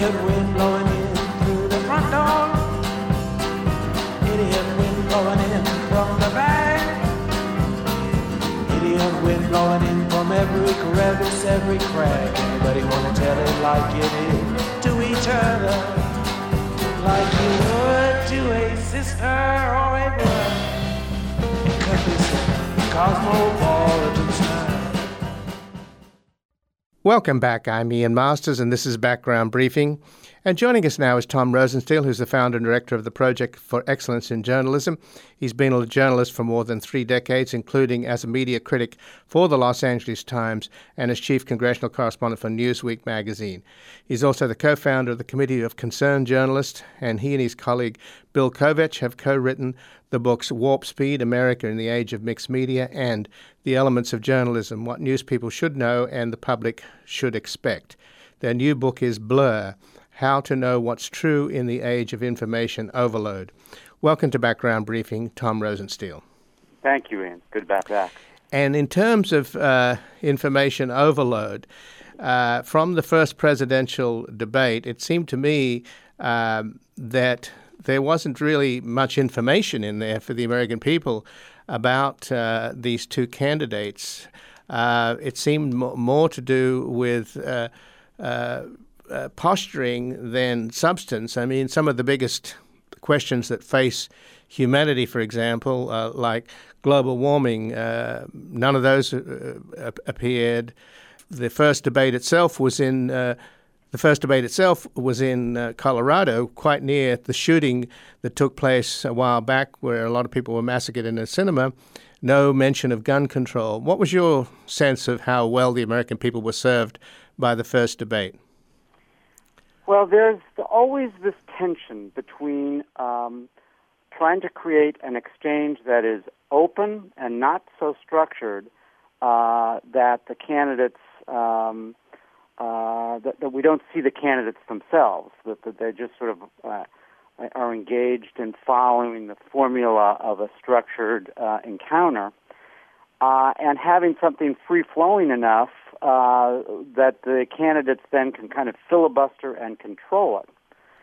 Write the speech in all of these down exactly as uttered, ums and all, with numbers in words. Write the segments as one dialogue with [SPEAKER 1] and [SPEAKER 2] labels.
[SPEAKER 1] Idiot wind blowing in through the front door. Idiot wind blowing in from the back. Idiot wind blowing in from every crevice, every crack. Anybody wanna tell it like it is to each other, like you would to a sister or a brother? It could be some cosmopolitan style.
[SPEAKER 2] Welcome back. I'm Ian Masters, and this is Background Briefing. And joining us now is Tom Rosenstiel, who's the founder and director of the Project for Excellence in Journalism. He's been a journalist for more than three decades, including as a media critic for the Los Angeles Times and as chief congressional correspondent for Newsweek magazine. He's also the co-founder of the Committee of Concerned Journalists, and he and his colleague Bill Kovach have co-written the books Warp Speed, America in the Age of Mixed Media, and The Elements of Journalism, What News People Should Know and the Public Should Expect. Their new book is Blur, How to Know What's True in the Age of Information Overload. Welcome to Background Briefing, Tom Rosenstiel.
[SPEAKER 3] Thank you, Ian. Good to be back.
[SPEAKER 2] And in terms of uh, information overload, uh, from the first presidential debate, it seemed to me um, that there wasn't really much information in there for the American people about uh, these two candidates. Uh, it seemed mo- more to do with uh, uh, uh, posturing than substance. I mean, some of the biggest questions that face humanity, for example, uh, like global warming, uh, none of those uh, appeared. The first debate itself was in uh, The first debate itself was in uh, Colorado, quite near the shooting that took place a while back where a lot of people were massacred in a cinema. No mention of gun control. What was your sense of how well the American people were served by the first debate?
[SPEAKER 3] Well, there's always this tension between um, trying to create an exchange that is open and not so structured uh, that the candidates... Um, Uh, that, that we don't see the candidates themselves, that, that they just sort of uh, are engaged in following the formula of a structured uh, encounter, uh, and having something free-flowing enough uh, that the candidates then can kind of filibuster and control it.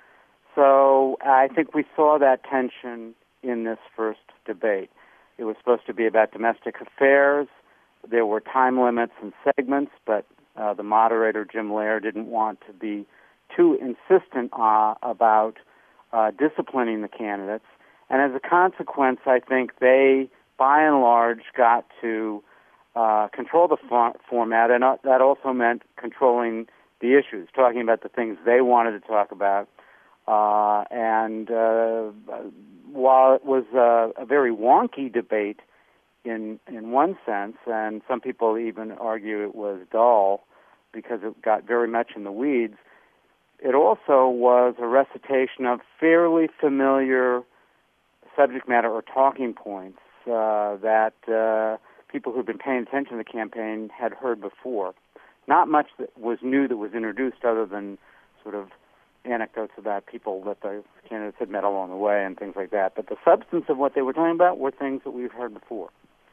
[SPEAKER 3] So I think we saw that tension in this first debate. It was supposed to be about domestic affairs. There were time limits and segments, but Uh, the moderator, Jim Lehrer, didn't want to be too insistent uh, about uh, disciplining the candidates. And as a consequence, I think they, by and large, got to uh, control the for- format, and uh, that also meant controlling the issues, talking about the things they wanted to talk about. Uh, and uh, while it was uh, a very wonky debate in in one sense, and some people even argue it was dull, because it got very much in the weeds, it also was a recitation of fairly familiar subject matter or talking points uh, that uh, people who've been paying attention to the campaign had heard before. Not much that was new that was introduced other than sort of anecdotes about people that the candidates had met along the way and things like that. But the substance of what they were talking about were things that we've heard before.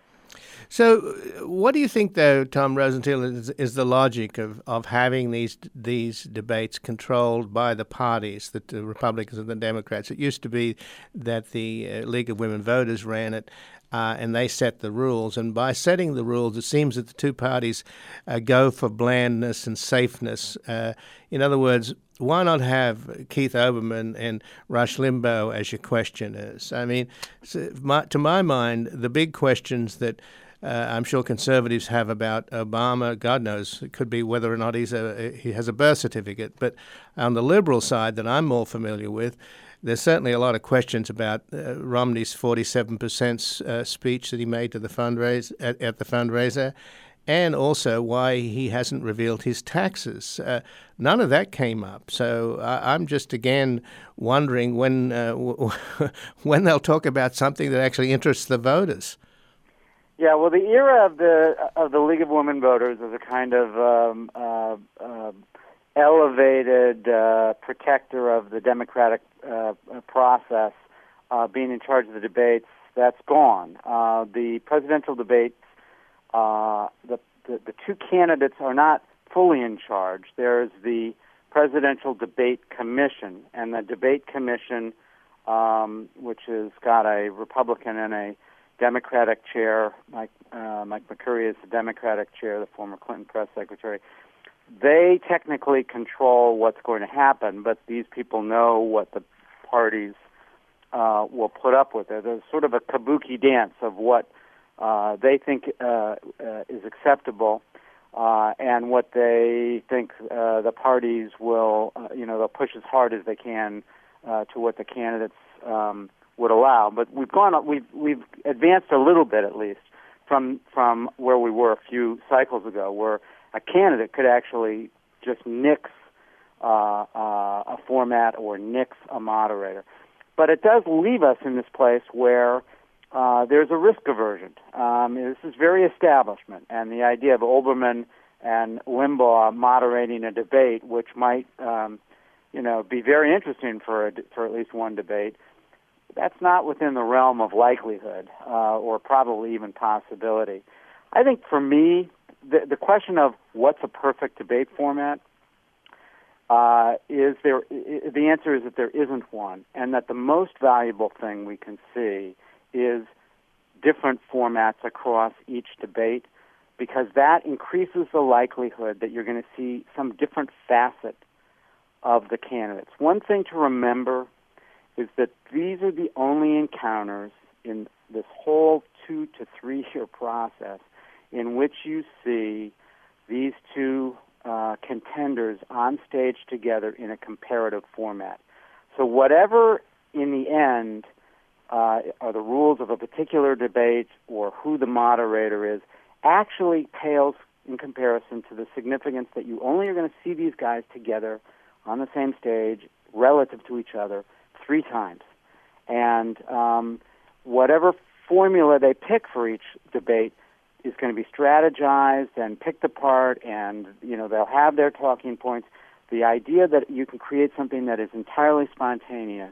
[SPEAKER 2] So what do you think, though, Tom Rosenstiel, is, is the logic of, of having these these debates controlled by the parties, the, the Republicans and the Democrats? It used to be that the uh, League of Women Voters ran it, uh, and they set the rules. And by setting the rules, it seems that the two parties uh, go for blandness and safeness. Uh, in other words, why not have Keith Olbermann and Rush Limbaugh as your questioners? I mean, so my, to my mind, the big questions that uh, I'm sure conservatives have about Obama, God knows, it could be whether or not he's a, he has a birth certificate. But on the liberal side that I'm more familiar with, there's certainly a lot of questions about uh, Romney's forty-seven percent uh, speech that he made to the fundraise at, at the fundraiser, and also why he hasn't revealed his taxes. Uh, none of that came up. So uh, I'm just, again, wondering when uh, w- when they'll talk about something that actually interests the voters.
[SPEAKER 3] Yeah, well, the era of the of the League of Women Voters as a kind of um, uh, uh, elevated uh, protector of the democratic uh, process, uh, being in charge of the debates, that's gone. Uh, the presidential debates, uh, the, the the two candidates are not fully in charge. There's the Presidential Debate Commission. And the Debate Commission, um, which has got a Republican and a Democratic chair, Mike, uh, Mike McCurry is the Democratic chair, the former Clinton press secretary, they technically control what's going to happen, but these people know what the parties uh, will put up with. It. There's sort of a kabuki dance of what uh, they think uh, uh, is acceptable uh, and what they think uh, the parties will, uh, you know, they'll push as hard as they can uh, to what the candidates um, would allow. But we've gone, we've we've advanced a little bit at least from from where we were a few cycles ago, where a candidate could actually just nix uh, uh, a format or nix a moderator. But it does leave us in this place where uh, there's a risk aversion. Um, this is very establishment, and the idea of Olbermann and Limbaugh moderating a debate, which might, um, you know, be very interesting for a, for at least one debate, that's not within the realm of likelihood uh, or probably even possibility. I think for me, the, the question of what's a perfect debate format uh, is there. The answer is that there isn't one, and that the most valuable thing we can see is different formats across each debate, because that increases the likelihood that you're going to see some different facet of the candidates. One thing to remember is that these are the only encounters in this whole two to three year process in which you see these two uh, contenders on stage together in a comparative format. So whatever in the end uh, are the rules of a particular debate or who the moderator is actually pales in comparison to the significance that you only are going to see these guys together on the same stage relative to each other three times. And um, whatever formula they pick for each debate is going to be strategized and picked apart, and you know they'll have their talking points. The idea that you can create something that is entirely spontaneous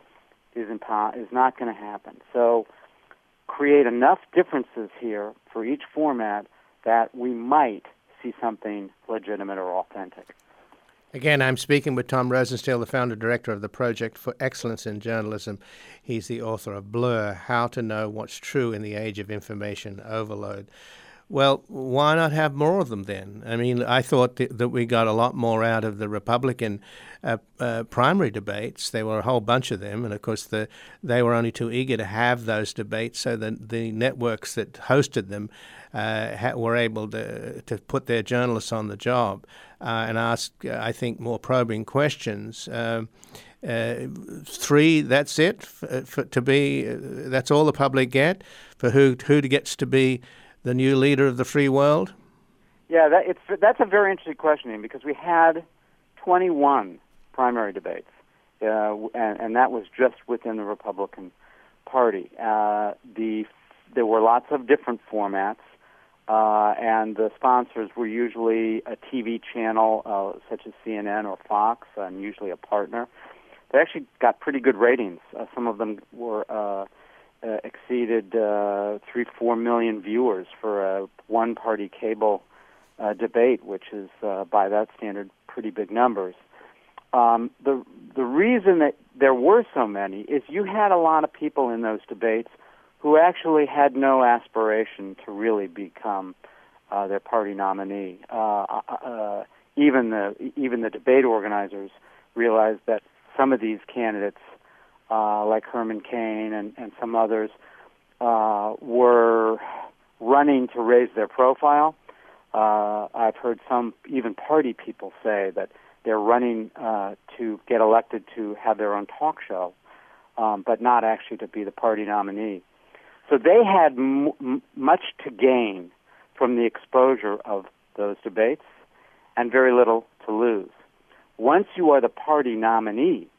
[SPEAKER 3] is impo- is not going to happen. So create enough differences here for each format that we might see something legitimate or authentic.
[SPEAKER 2] Again, I'm speaking with Tom Rosenstiel, the founder-director of the Project for Excellence in Journalism. He's the author of Blur, How to Know What's True in the Age of Information Overload. Well, why not have more of them then? I mean, I thought th- that we got a lot more out of the Republican uh, uh, primary debates. There were a whole bunch of them, and of course the, they were only too eager to have those debates, so that the networks that hosted them uh, ha- were able to, to put their journalists on the job uh, and ask, uh, I think, more probing questions. Um, Uh, three, that's it for, for, to be. Uh, that's all the public get for who who gets to be the new leader of the free world.
[SPEAKER 3] Yeah, that, it's that's a very interesting question, because we had twenty-one primary debates, uh, and, and that was just within the Republican Party. Uh, the there were lots of different formats, uh, and the sponsors were usually a T V channel uh, such as C N N or Fox, and usually a partner. They actually got pretty good ratings. Uh, some of them were uh, uh, exceeded uh, three, four million viewers for a one-party cable uh, debate, which is, uh, by that standard, pretty big numbers. Um, the the reason that there were so many is you had a lot of people in those debates who actually had no aspiration to really become uh, their party nominee. Uh, uh, even the even the debate organizers realized that some of these candidates, uh, like Herman Cain and, and some others, uh, were running to raise their profile. Uh, I've heard some, even party people, say that they're running uh, to get elected to have their own talk show, um, but not actually to be the party nominee. So they had m- m- much to gain from the exposure of those debates and very little to lose. Once you are the party nominee,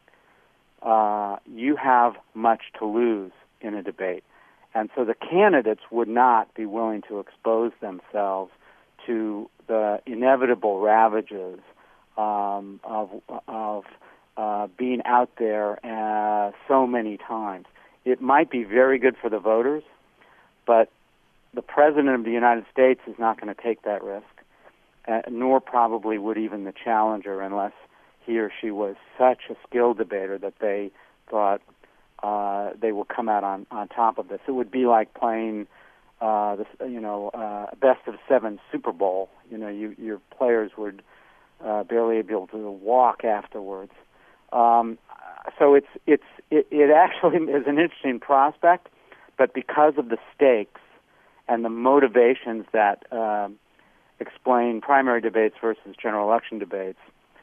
[SPEAKER 3] uh, you have much to lose in a debate. And so the candidates would not be willing to expose themselves to the inevitable ravages um, of, of uh, being out there uh, so many times. It might be very good for the voters, but the President of the United States is not going to take that risk. uh, nor probably would even the challenger, unless he or she was such a skilled debater that they thought uh, they will come out on, on top of this. It would be like playing, uh, this, you know, uh, best of seven Super Bowl. You know, you, your players would uh, barely be able to walk afterwards. Um, so it's it's it, it actually is an interesting prospect, but because of the stakes and the motivations that uh, explain primary debates versus general election debates,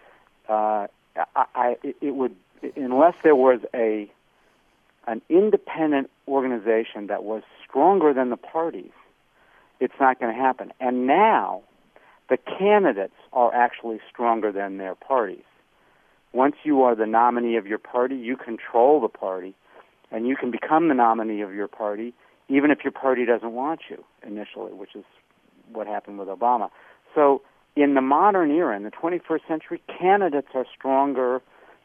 [SPEAKER 3] uh, I, I, it would, unless there was a an independent organization that was stronger than the parties, it's not going to happen. And now, the candidates are actually stronger than their parties. Once you are the nominee of your party, you control the party, and you can become the nominee of your party even if your party doesn't want you initially, which is what happened with Obama. So in the modern era, in the twenty-first century, candidates are stronger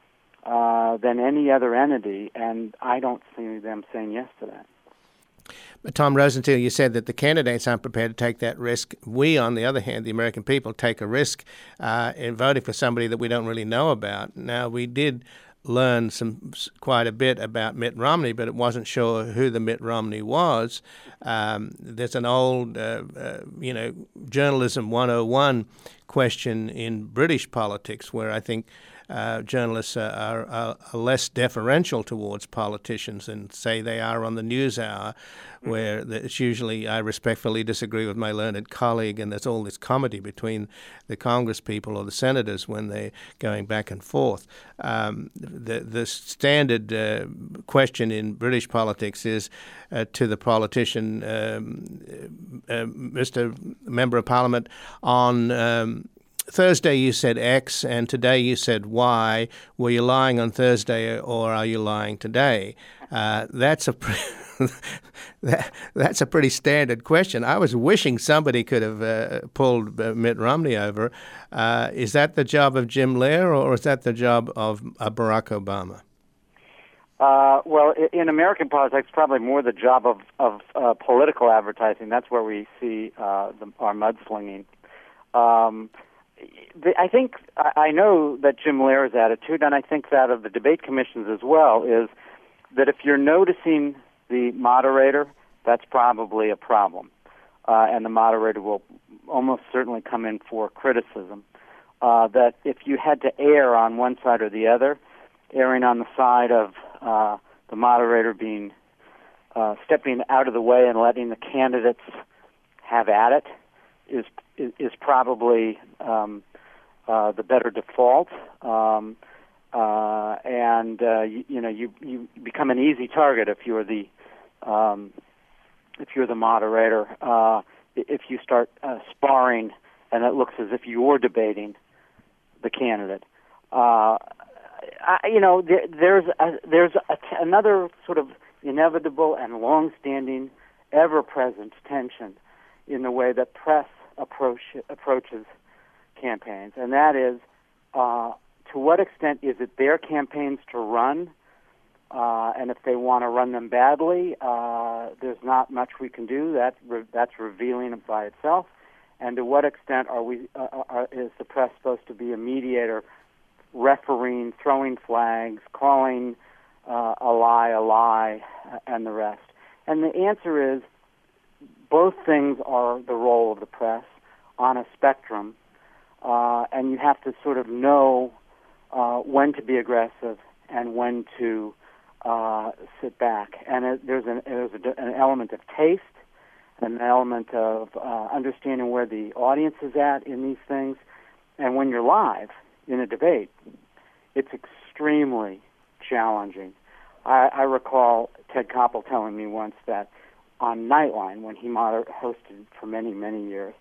[SPEAKER 3] uh, than any other entity, and I don't see them saying yes to that.
[SPEAKER 2] But Tom Rosenthal, you said that the candidates aren't prepared to take that risk. We, on the other hand, the American people, take a risk uh, in voting for somebody that we don't really know about. Now, we did learn some quite a bit about Mitt Romney, but it wasn't sure who the Mitt Romney was. Um, there's an old, uh, uh, you know, journalism one oh one question in British politics where I think uh, journalists are, are, are less deferential towards politicians than, say, they are on the NewsHour, where it's usually I respectfully disagree with my learned colleague, and there's all this comedy between the Congress people or the senators when they're going back and forth. Um, the, the standard uh, question in British politics is uh, to the politician, um, uh, Mister Member of Parliament, on um, Thursday you said X and today you said Y. Were you lying on Thursday or are you lying today? Uh, that's a pre- that, that's a pretty standard question. I was wishing somebody could have uh, pulled uh, Mitt Romney over. Uh, is that the job of Jim Lehrer or is that the job of uh, Barack Obama?
[SPEAKER 3] Uh, well, in American politics, probably more the job of, of uh, political advertising. That's where we see uh, the, our mudslinging. Um, the, I think, I, I know that Jim Lehrer's attitude, and I think that of the debate commissions as well, is that if you're noticing the moderator, that's probably a problem. Uh, and the moderator will almost certainly come in for criticism. Uh, that if you had to err on one side or the other, erring on the side of uh, the moderator being uh, stepping out of the way and letting the candidates have at it is is, is probably um, uh, the better default. Um, uh, and uh, you, you know you you become an easy target if you're the um, if you're the moderator. Uh, if you start uh, sparring and it looks as if you're debating the candidate. Uh, I, you know, there, there's a, there's a, another sort of inevitable and long-standing, ever-present tension in the way that press approach approaches campaigns, and that is, uh, to what extent is it their campaigns to run, uh, and if they want to run them badly, uh, there's not much we can do. That re- that's revealing by itself. And to what extent are we? Uh, are, is the press supposed to be a mediator? Refereeing, throwing flags, calling uh, a lie a lie, uh, and the rest. And the answer is both things are the role of the press on a spectrum, uh, and you have to sort of know uh, when to be aggressive and when to uh, sit back. And it, there's, an, there's a, an element of taste, an element of uh, understanding where the audience is at in these things, and when you're live in a debate, it's extremely challenging. I, I recall Ted Koppel telling me once that on Nightline, when he moder- hosted for many, many years,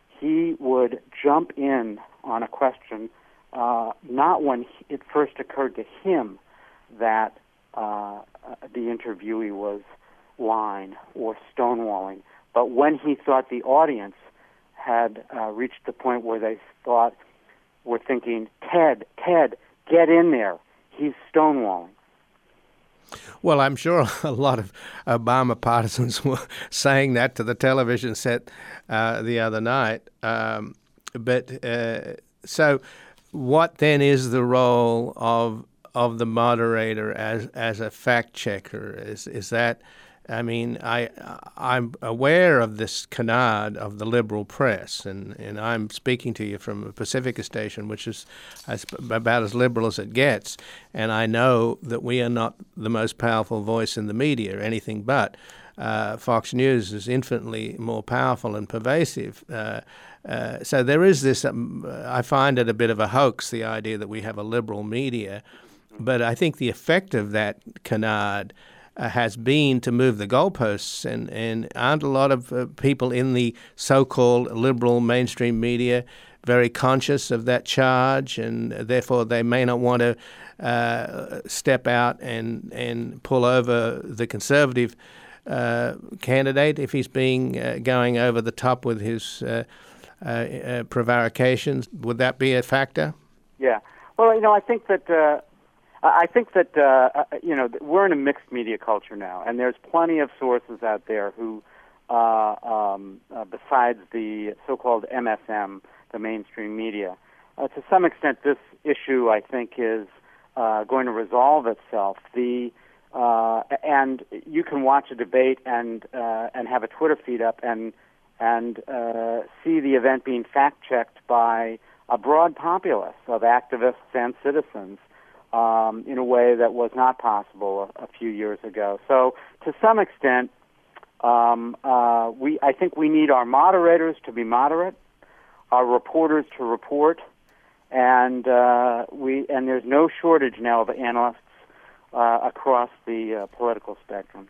[SPEAKER 3] he would jump in on a question uh, not when he, it first occurred to him that uh, the interviewee was lying or stonewalling, but when he thought the audience had uh, reached the point where they thought, were thinking, Ted, Ted, get in there. He's stonewalling.
[SPEAKER 2] Well, I'm sure a lot of Obama partisans were saying that to the television set uh, the other night. Um, but uh, so what then is the role of of the moderator as as a fact checker? Is is that, I mean, I I'm aware of this canard of the liberal press, and, and I'm speaking to you from a Pacifica station, which is as, about as liberal as it gets, and I know that we are not the most powerful voice in the media, anything but. Uh, Fox News is infinitely more powerful and pervasive. Uh, uh, so there is this, um, I find it a bit of a hoax, the idea that we have a liberal media. But I think the effect of that canard uh, has been to move the goalposts, and, and aren't a lot of uh, people in the so-called liberal mainstream media very conscious of that charge, and therefore they may not want to uh, step out and, and pull over the conservative uh, candidate if he's being uh, going over the top with his uh, uh, uh, prevarications. Would that be a factor?
[SPEAKER 3] Yeah. Well, you know, I think that... Uh I think that, uh, you know, we're in a mixed media culture now, and there's plenty of sources out there who, uh, um, uh, besides the so-called M S M, the mainstream media, uh, to some extent this issue, I think, is uh, going to resolve itself. The uh, and you can watch a debate and uh, and have a Twitter feed up and and uh, see the event being fact-checked by a broad populace of activists and citizens. Um, in a way that was not possible a, a few years ago. So, to some extent, um, uh, we I think we need our moderators to be moderate, our reporters to report, and uh, we and there's no shortage now of analysts uh, across the uh, political spectrum.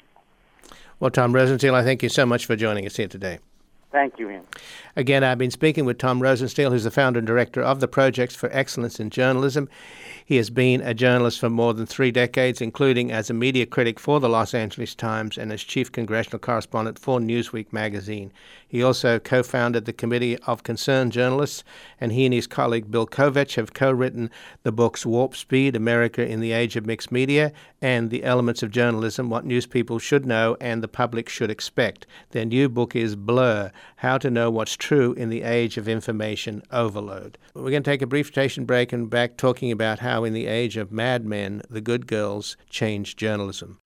[SPEAKER 2] Well, Tom Rosenstiel, I thank you so much for joining us here today.
[SPEAKER 3] Thank you, Ian.
[SPEAKER 2] Again, I've been speaking with Tom Rosenstiel, who's the founder and director of the Projects for Excellence in Journalism. He has been a journalist for more than three decades, including as a media critic for the Los Angeles Times and as chief congressional correspondent for Newsweek magazine. He also co-founded the Committee of Concerned Journalists, and he and his colleague Bill Kovach have co-written the books Warp Speed, America in the Age of Mixed Media, and The Elements of Journalism, What News People Should Know and the Public Should Expect. Their new book is Blur, How to Know What's True in the Age of Information Overload. We're going to take a brief station break and back talking about how in the age of Mad Men, the good girls changed journalism.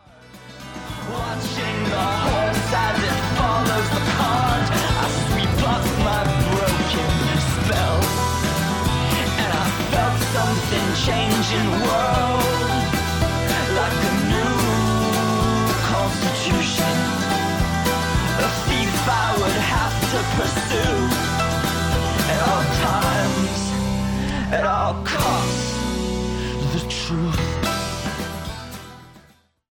[SPEAKER 4] Watching the horse as it follows the cart, I sweep off my broken spell, and I felt something change in the world, like a new constitution, a thief I would have to pursue, at all times, at all costs, the truth.